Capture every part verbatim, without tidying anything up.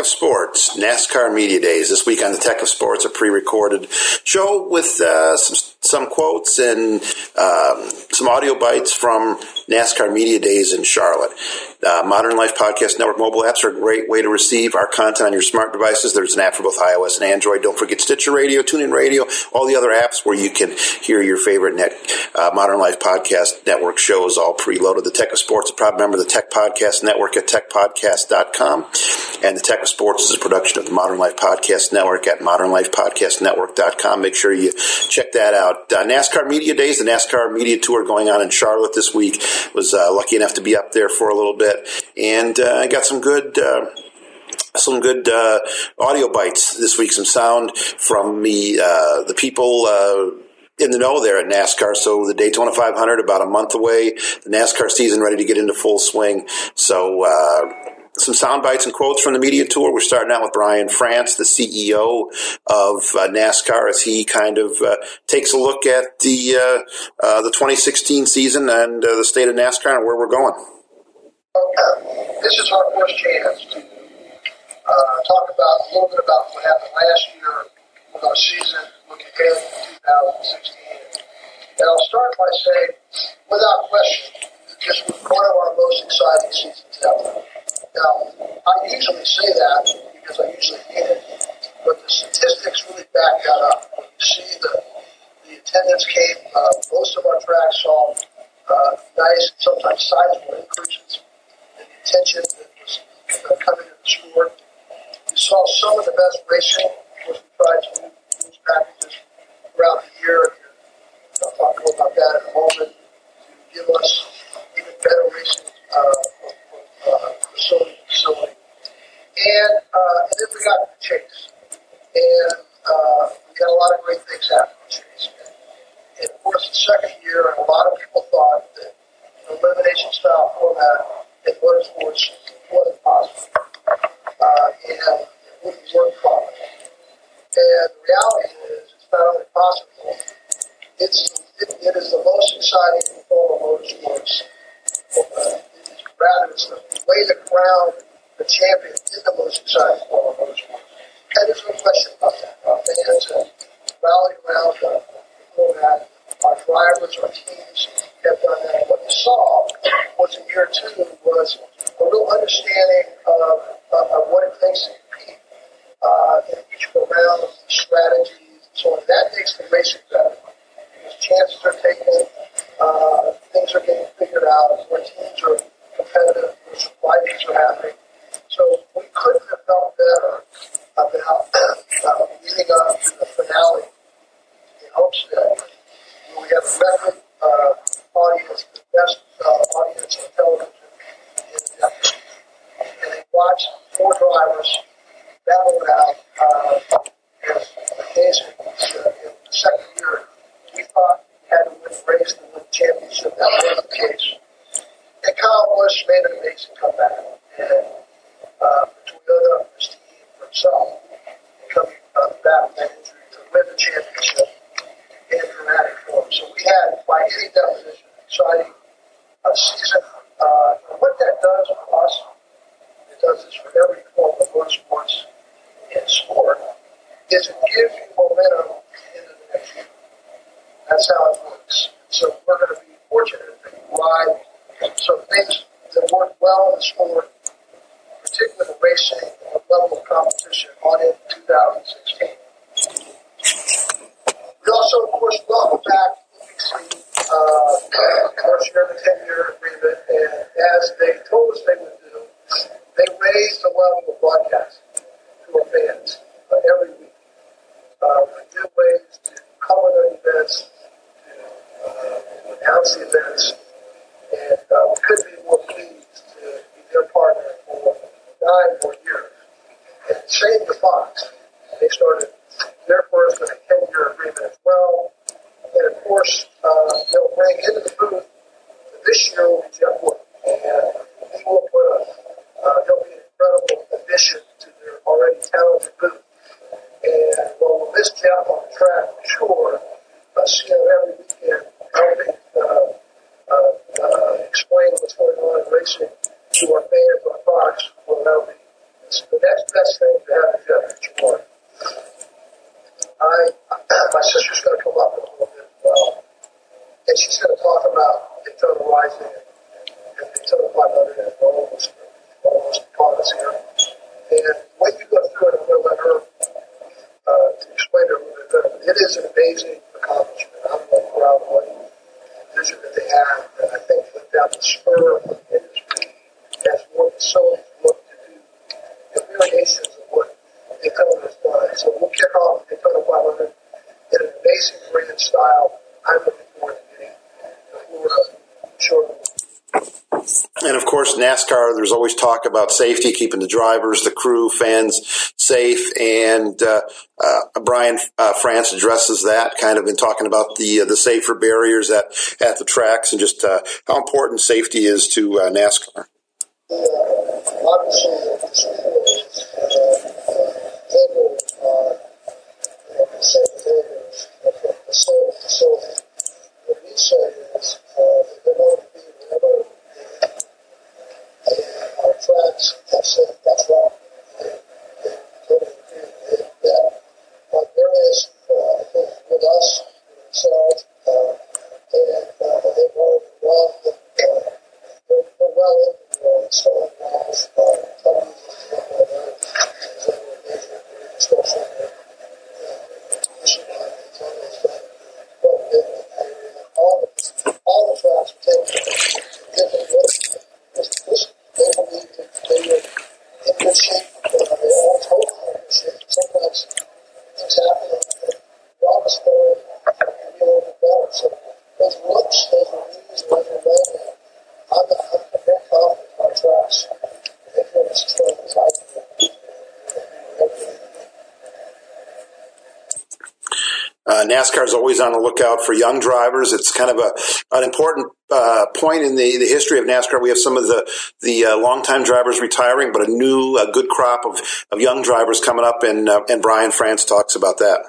of Sports, NASCAR Media Days. This week on the Tech of Sports, a pre-recorded show with uh, some, some quotes and um, some audio bites from NASCAR Media Days in Charlotte. Uh, Modern Life Podcast Network mobile apps are a great way to receive our content on your smart devices. There's an app for both iOS and Android. Don't forget Stitcher Radio, TuneIn Radio, all the other apps where you can hear your favorite net, uh, Modern Life Podcast Network shows all preloaded. The Tech of Sports, a proud member of the Tech Podcast Network at tech podcast dot com. And the Tech of Sports is a production of the Modern Life Podcast Network at modern life podcast network dot com. Make sure you check that out. Uh, NASCAR Media Days, the NASCAR Media Tour going on in Charlotte this week. Was uh, lucky enough to be up there for a little bit. And uh, I got some good uh, some good uh, audio bites this week, some sound from the, uh, the people uh, in the know there at NASCAR. So the Daytona five hundred about a month away, the NASCAR season ready to get into full swing. So uh, some sound bites and quotes from the media tour. We're starting out with Brian France, the C E O of uh, NASCAR, as he kind of uh, takes a look at the uh, uh, the twenty sixteen season and uh, the state of NASCAR and where we're going. Okay. This is our first chance to uh, talk about a little bit about what happened last year with our season, looking ahead to twenty sixteen. And I'll start by saying, without question, this was one of our most exciting seasons ever. Now, I usually say that because I usually hate it, but the statistics really back that up. When you see the, the attendance came, uh, most of our tracks saw uh, nice, sometimes sizable increases in the attention that was uh, coming to the sport. We saw some of the best racing, which we tried to use packages throughout the year. I'll talk more about that in a moment to give us even better racing uh, uh, facility to facility. And, uh, and then we got the Chase. And uh, we got a lot of great things happen in Chase. And, and of course, the second year, and a lot of people thought that an elimination style format in motorsports wasn't possible. Uh, and it wouldn't work properly. And the reality is, it's not only possible, it's, it, it is the most exciting form of motorsports. Uh, it's, rather, it's the way to crown the champion in the most exciting form of motorsports. And there's no question about that. Our fans have rallied around the format. Our drivers, our teams have done that. What you saw was in year two was a real understanding of, of, of what it takes to compete uh, in each round, strategies, and so on. That makes the racing better. Because chances are taken, uh, things are getting figured out, where teams are competitive, where surprises are happening. So we couldn't have felt better about uh, leading up to the finale in Homestead. We have a record uh, audience, the best uh, audience on television in the country. And they watched four drivers battle it out. Uh, and amazing. Uh, in the second year, we thought we had to win the race to win the championship. That was the case. And Kyle Busch made an amazing comeback. And uh, Toyota, his team, for himself, coming uh, back from that injury to win the championship in dramatic form. So we had, by any definition, an exciting uh, season. Uh, and what that does for us, it does this for every form of motorsports and sport, is it gives you momentum into the next year. That's how it works. So we're going to be fortunate that we ride some things that work well in the sport, particularly the racing and the level of competition on in two thousand sixteen. We also, of course, welcome back E B C, uh, first year of a ten-year agreement, and as they told us they would do, they raised the level of broadcasting to our fans uh, every week. Uh, with new ways to cover the events, to uh, announce the events, and uh, we couldn't be more pleased to be their partner for nine more years. And same with Fox. They started their first with a ten-year agreement as well. And of course, uh, they'll bring into the booth this year will be Jeff Wood. And he will put a, uh, he'll be an incredible addition to their already talented booth. And while we'll miss Jeff on the track, for sure, uh, see him every weekend helping uh, uh, uh, explain what's going on in racing to our fans on Fox. Well, that'll be it's the next best going to come up a little bit as well. And she's going to talk about Daytona Rising and Daytona five hundred and almost, almost upon us here. And when you go through it, I'm going to let her uh, to explain it a little bit better. It is an amazing accomplishment. I'm really proud of what vision that they have. And I think that that's the spur of the industry as what facilities look to do the variations of what Daytona has done. So we'll kick off Daytona five hundred in an amazing grand style. I'm looking forward to getting the Florida short. And of course, NASCAR, there's always talk about safety, keeping the drivers, the crew, fans safe. And uh, uh, Brian uh, France addresses that, kind of in talking about the uh, the safer barriers at, at the tracks and just uh, how important safety is to uh, NASCAR. Yeah, obviously, the school is able, uh, like I said, able facility to facility. What we say is uh, they want to be whenever our tracks have said that's wrong. They, they totally agree with that. But there is, uh, I think, with us, themselves, uh, and uh, they've already run, uh, they're, they're well into the installing walls, uh, companies, uh, construction, all the, all the tracks are taken different ways. This, this, they believe that they are in good shape, uh, they're all totally in good shape. Sometimes things happen and the office story can be a little bit better. So those looks, those reviews, those remain, I'm, I'm very confident in our tracks. They feel this is what it's like. Uh, NASCAR is always on the lookout for young drivers. It's kind of a an important uh, point in the, the history of NASCAR. We have some of the the uh, longtime drivers retiring, but a new, a good crop of, of young drivers coming up, and uh, and Brian France talks about that.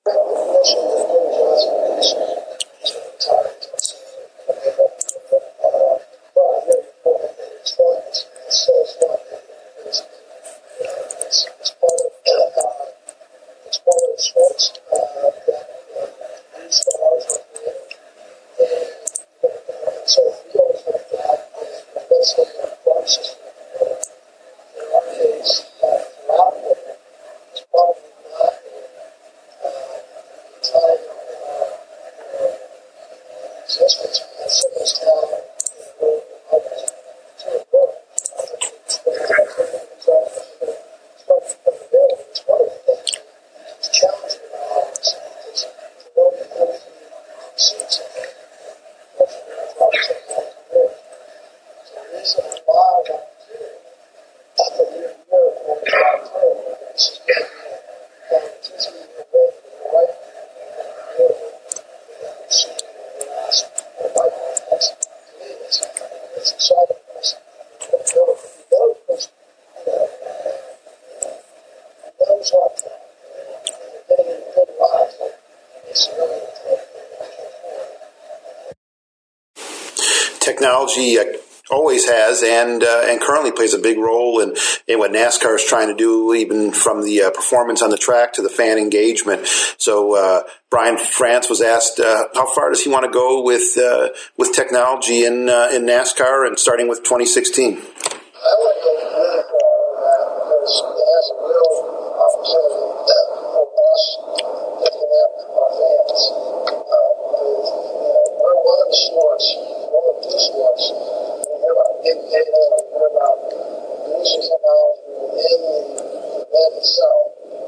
Technology uh, always has and uh, and currently plays a big role in, in what NASCAR is trying to do, even from the uh, performance on the track to the fan engagement. So uh, Brian France was asked uh, how far does he want to go with uh, with technology in uh, in NASCAR, and starting with twenty sixteen. I want to go really far on that because it has a real opportunity for us to connect our fans. Uh, with, you know, we're one of the sports, one of the sports. We hear about big data, we hear about using technology within the event itself.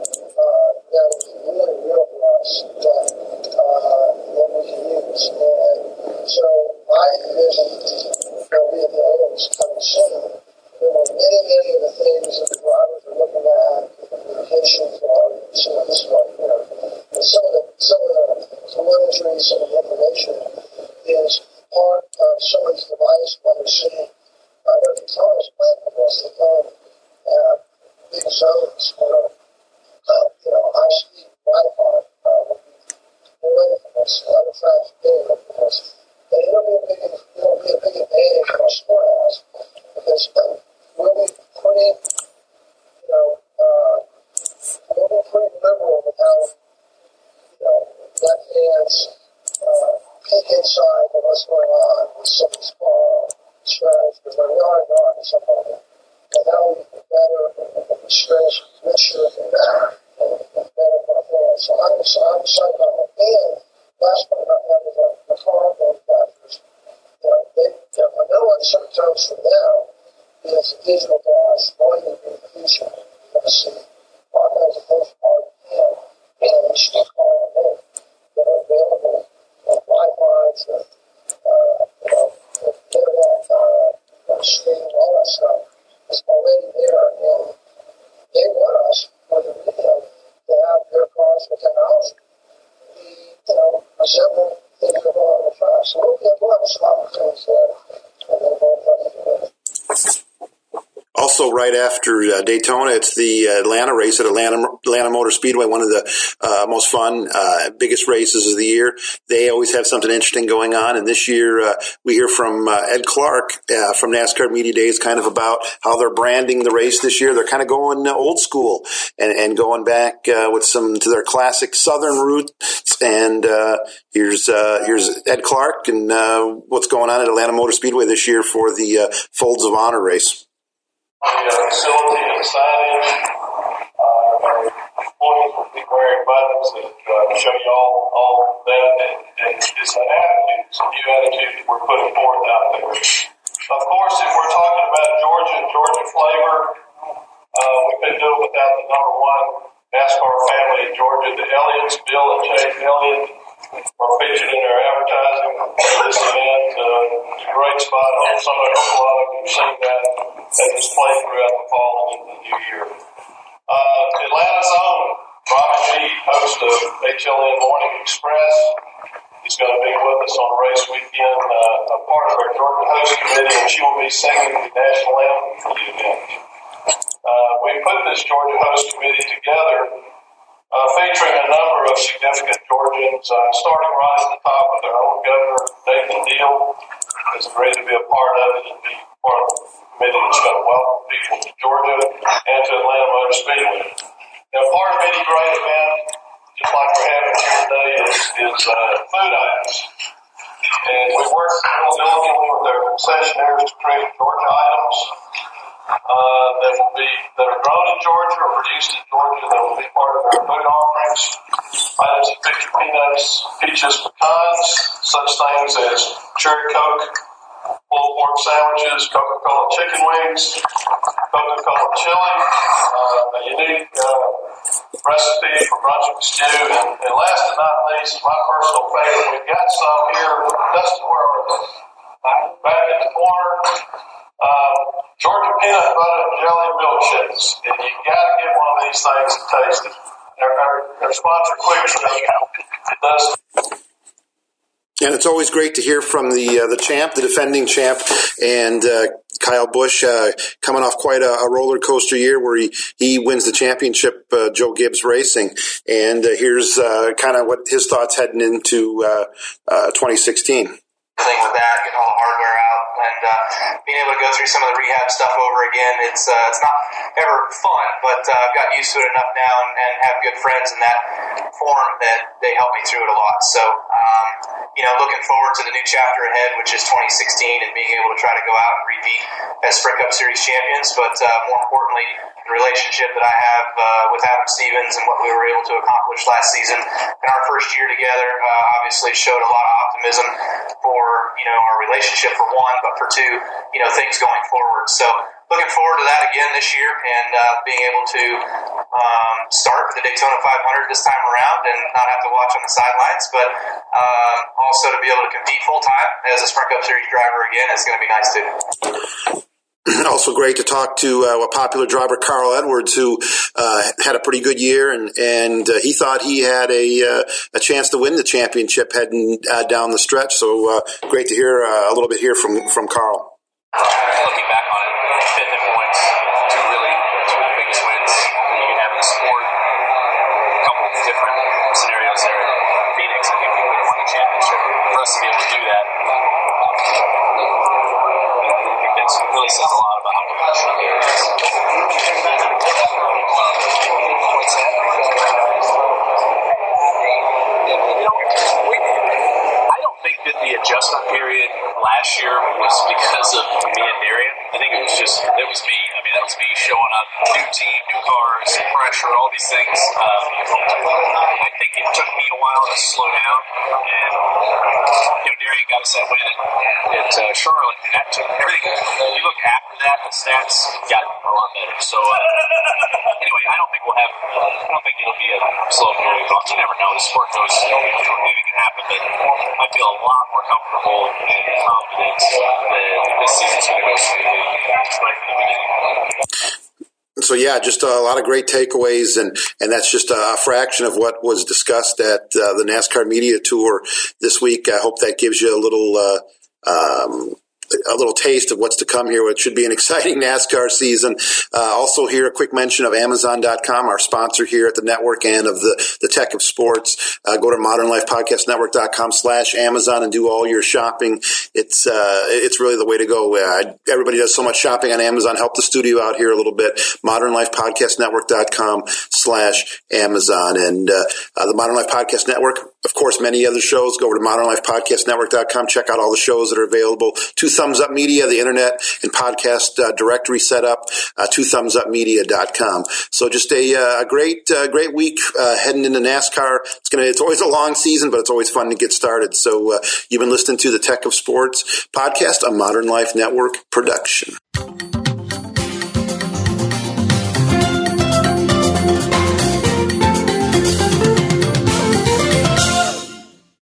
Uh, that is really real for us that, uh, that we can use. And so I envision there'll be a day that's coming soon. There were many, many of the things that the drivers are looking at, communications, uh, some of this one, you know, and some of the, some of the telemetry, some of the information is part of somebody's device when they're seeing, uh, what the Daytona's plan for us. They kind of have big zones where, uh, you know, high-speed Wi-Fi uh, will be away from us, other traffic getting away from us. And it'll be a big, it'll be a big advantage for our sport house because um, we'll be pretty, you know, uh, we'll be pretty liberal with how, you know, left hand let's uh, peek inside of what's going on with some of these car strategies, because we are not some of them. And how we can better restrict, make sure we better and better for our fans. So I'm, so I'm excited about that. And last point about that is uh, the car manufacturers. You know, they, you know, no uncertain terms for now is digital gas, volume increasing. You're going to see all kinds of postcard and and we still call them in that are available on Wi-Fi's and uh, you know, internet, uh, streaming, all that stuff is already there, and they want us for the video to have their cars with technology. We, you know, assemble things that go on the track. So we'll get we'll have some opportunities there, and then we'll try to do it. Also, right after uh, Daytona, it's the Atlanta race at Atlanta, Atlanta Motor Speedway, one of the uh, most fun, uh, biggest races of the year. They always have something interesting going on. And this year, uh, we hear from uh, Ed Clark uh, from NASCAR Media Days kind of about how they're branding the race this year. They're kind of going uh, old school and, and going back uh, with some to their classic Southern roots. And uh, here's uh, here's Ed Clark and uh, what's going on at Atlanta Motor Speedway this year for the uh, Folds of Honor race. The uh, facility and signage, uh, our employees will be wearing buttons that uh, show you all, all that, and, and it's an attitude, it's a new attitude that we're putting forth out there. Of course, if we're talking about Georgia and Georgia flavor, uh, we couldn't do it without the number one NASCAR family in Georgia, the Elliott's. Bill and Jake Elliott are featured in our advertising for this event. Uh, it's a great spot. I hope some of a lot of you have seen that and displayed throughout the fall and into the new year. Uh, Atlanta's own Robin G, host of H L N Morning Express, is going to be with us on race weekend, uh, a part of our Georgia host committee, and she will be singing the national anthem for the event. Uh, we put this Georgia host committee together Uh, featuring a number of significant Georgians, uh, starting right at the top with our own governor, Nathan Deal, has agreed to be a part of it and be part of the committee that's going to welcome people to Georgia and to Atlanta Motor Speedway. Now, part of any great event, just like we're having here today, is, is uh, food items. And we work real diligently with our concessionaires to create Georgia items Uh, that will be that are grown in Georgia or produced in Georgia that will be part of our food offerings. Items that feature peanuts, peaches, pecans, such things as cherry Coke, pulled pork sandwiches, Coca-Cola chicken wings, Coca-Cola chili, uh, a unique uh, recipe for Brunswick stew, and, and last but not least, my personal favorite, we've got some here. Dustin, where are they? Back in the corner. Uh, Georgia peanut butter and jelly milkshakes, and you got to get one of these things to taste it. Our, our, our sponsor, Quick Trip, does. And it's always great to hear from the uh, the champ, the defending champ, and uh, Kyle Busch uh, coming off quite a, a roller coaster year where he, he wins the championship, uh, Joe Gibbs Racing. And uh, here's uh, kind of what his thoughts heading into uh, uh, twenty sixteen. Thing with that, getting all the hardware out, and uh, being able to go through some of the rehab stuff over again. It's uh, it's not ever fun, but uh, I've got used to it enough now, and, and have good friends in that form that they help me through it a lot. So, um, you know, looking forward to the new chapter ahead, which is twenty sixteen, and being able to try to go out and repeat as Sprint Cup Series champions. But uh, more importantly, the relationship that I have uh, with Adam Stevens and what we were able to accomplish last season in our first year together uh, obviously showed a lot of optimism for, you know, our relationship for one, but for two, you know, things going forward. So looking forward to that again this year, and uh, being able to um, start the Daytona five hundred this time around and not have to watch on the sidelines, but um, also to be able to compete full time as a Sprint Cup Series driver again is going to be nice too. Also great to talk to uh, a popular driver, Carl Edwards, who uh, had a pretty good year, and and uh, he thought he had a uh, a chance to win the championship heading uh, down the stretch. So uh, great to hear uh, a little bit here from from Carl. Looking back on it, fifth in points, two really two of the biggest wins that you can have in the sport. A couple of different scenarios there in Phoenix. I think we would have won the championship. For us to be able to do that, it really says a lot about how professional he is. You know, we period last year was because of me and Darian. I think it was just, it was me. I mean, that was me showing up, new team, new cars, pressure, all these things. Um, I think it took me a while to slow down, and, you know, Darian got us that win at, at uh, Charlotte, and that took everything. You look after that, the stats got a lot better. So, uh, anyway, I don't think we'll have, I don't think it'll be a slow period. You never know. The sport goes, anything can happen, but I feel a lot more comfortable and confident that this season's going to go smoothly right from the beginning. So, yeah, just a lot of great takeaways, and, and that's just a fraction of what was discussed at uh, the NASCAR Media Tour this week. I hope that gives you a little uh, um, a little taste of what's to come here. It should be an exciting NASCAR season. Uh, also here, a quick mention of Amazon dot com, our sponsor here at the network and of the, the Tech of Sports. Uh, go to modern life podcast network dot com slash Amazon and do all your shopping. It's, uh, it's really the way to go. Uh, everybody does so much shopping on Amazon. Help the studio out here a little bit. modern life podcast network dot com slash Amazon. And, uh, uh, the Modern Life Podcast Network, of course, many other shows. Go over to modern life podcast network dot com. Check out all the shows that are available. Two Thumbs Up Media, the internet and podcast uh, directory set up, uh, two thumbs up media dot com. So just a, uh, a great, uh, great week uh, heading into NASCAR. It's gonna, it's always a long season, but it's always fun to get started. So uh, you've been listening to the Tech of Sports podcast, a Modern Life Network production.